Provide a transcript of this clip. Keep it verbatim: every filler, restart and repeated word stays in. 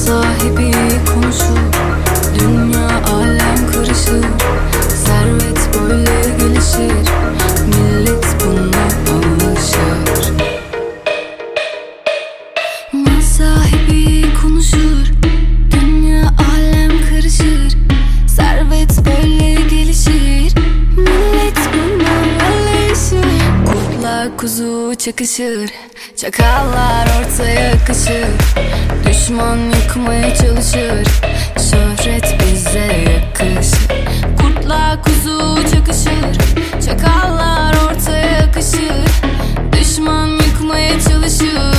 sahibi konuşur, dünya alem karışır. Servet böyle gelişir, millet buna alışır. Mal sahibi konuşur, dünya alem karışır. Servet böyle gelişir, millet buna alışır. Kurtla kuzu çakışır, çakallar ortaya yakışır. Düşman yıkmaya çalışır, şöhret bize yakışır. Kurtla kuzu çakışır, çakallar ortaya yakışır. Düşman yıkmaya çalışır.